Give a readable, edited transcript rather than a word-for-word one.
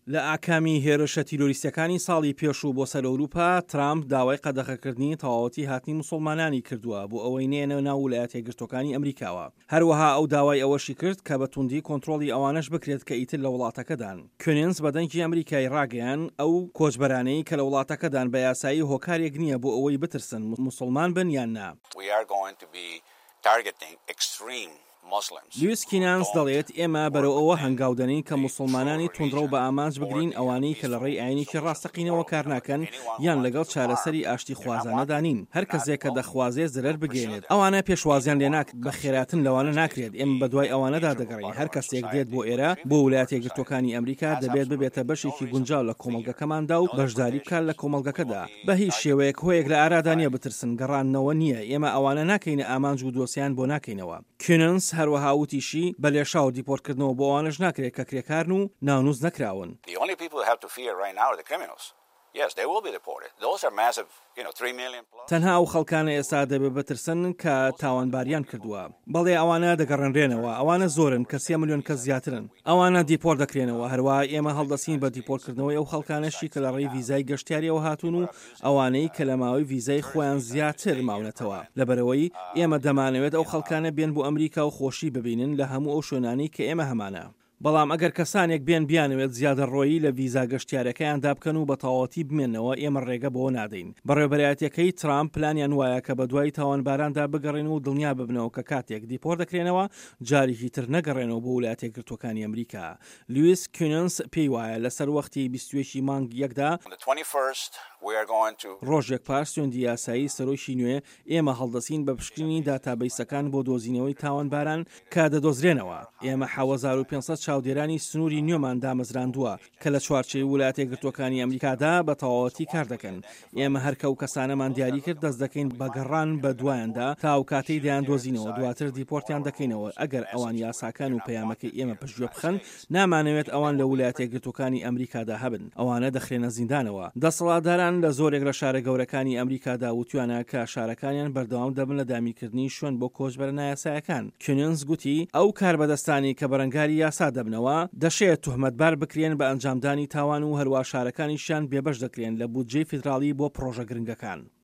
لە ئاکامی هێرشە تیرۆریستەکانی ساڵی پێشوو بۆ سەر ئەوروپا ترامپ داوای قەدەغەکردنی تەواوەتی هاتنی موسڵمانانی کردووە بۆ ئەوەی نێنە ناو ویلایەتە یەکگرتووەکانی ئەمریکاوە. هەروەها ئەو داوای ئەوەشی کرد کە بە توندی کۆنتڕۆڵی ئەوانەش بکرێت کە ئیتر لە وڵاتەکەدان. کونینز بەدەنگی ئەمریکای ڕاگەیان ئەو کۆچبەرانەی کە لە وڵاتەکەدان بە یاسایی هۆکارێک نییە بۆ ئەوەی بترسن موسڵمان بن یان نا. لویس کینانس دەڵێت ئێمە بەرەو ئەوە هەنگاودەنین کە موسڵمانانی توندڕە و بە ئامانج بگرین ئەوانەی کە لە ڕێی ئاینیکی ڕاستەقینەوە کار ناکەن یان لەگەڵ چارەسەری ئاشتی خوازانەدانین. هەر کەسێک کە دەخوازێ زرەر بگەێنێت ئەوانە پێشوازیان لێ ناکرێت، بە خێراتن لەوانە ناکرێت. ئێمە بە دوای ئەوانەدا دەگەڕین. هەر کەسێک دێت بۆ ئێرە بۆ ویلایەتە یەکگرتووەکانی ئەمریکا دەبێت ببێتە بەشێکی گونجاو لە کۆمەڵگەکەماندا و بەشداری بکات لە کۆمەڵگەکەدا. بە هیچ شێوەیەک هۆیەک لە ئارادانیە بترسن، گەڕانەوە نییە. ئێمە ئەوانە ناکەینە ئامانج و دۆسیان بۆ ناکەینەوە. کونینز هەروەها وتیشی بە لێشا و دیپۆرتکردنەوە بۆ ئەوانش ناکرێت کە کرێکارن و ناونووز نەکراون. تەنها ئەو خەڵکانە ئێستا دەبێت بترسن کە تاوانباریان کردووە. بەڵێ ئەوانە دەگەڕێنرێنەوە، ئەوانە زۆرن کە 3 ملیۆن کەس زیاترن. ئەوانە دیپۆر دەکرێنەوە. هەروە ئێمە هەڵدەسین بە دیپۆرکردنەوەی ئەو خەڵکانەشی کە لە ڕێی ڤیزای گەشتیاریەوە هاتوون و ئەوانەی کە لە ماوەی ڤیزای خۆیان زیاتر ماونەتەوە. لەبەرەوەی ئێمە دەمانەوێت ئەو خەڵکانە بێن بۆ ئەمریکا و خۆشی ببینن لە هەموو ئەو شوێنانەی کە ئێمە هەمانە. بەڵام ئەگەر کەسانێک بیانوێت زیادە ڕۆیی لە ڤیزا گەشتیارەکەیان دابکەن و بە تەواوەتی بمێنەوە ئێمە ڕێگە بۆ نادەین. بەڕێوەبەرایەتیەکەی ترامپ پلانیان وایە کە بە دوای تاوانباراندا بگەڕێن و دڵنیا ببنەوە کە کاتێک دیپۆر دەکرێنەوە جارێکی تر نەگەڕێنەوە بۆ ویلایەتە یەکگرتووەکانی ئەمریکا. لویس کونینز پێی وایە لەسەر وەختی 21 مانگ یەکدا ڕۆژێک پاش سوێندی یاسایی سەرۆکی نوێ ئێمە هەڵدەسین بە پشکنینی داتابەیسەکان بۆ دۆزینەوەی تاوانباران کە دەدۆزرێنەوە. ئێمە 1500 چاودێرانی سنووری نوێمان دامەزراندووە کە لە چوارچێی ویلایەتە یەکگرتووەکانی ئەمریکادا بە تەواوەتی کار دەکەن. ئێمە هەرکە و کەسانەمان دیاری کرد دەست دەکەین بە گەڕان بە دوایاندا تا ئەو کاتەی دەیان دۆزینەوە، دواتر دیپۆرتیان دەکەینەوە. ئەگەر ئەوان یاساکان و پەیامەکەی ئێمە پشتگوێ بخەن نامانەوێت ئەوان لە ویلایەتە یەکگرتووەکانی ئەمریکادا هەبن، ئەوانە دەخرێنە زیندانەوە. دەسەڵاتداران لە زۆرێک لە شارە گەورەکانی ئەمریکادا وتویانە کە شارەکانیان بەردەوام دەبن لە دامیکردنی شوێن بۆ کۆچبەرە نایاسایەکان. کونینز گوتی ئەو کاربەدەستانی کە بەرەنگاری یاسا دەبنەوە دەشێت توهمەتبار بکرێن بە ئەنجامدانی تاوان و هەروە شارەکانیشیان بێبەش دەکرێن لە بودجەی فیدراڵی بۆ پرۆژە گرنگەکان.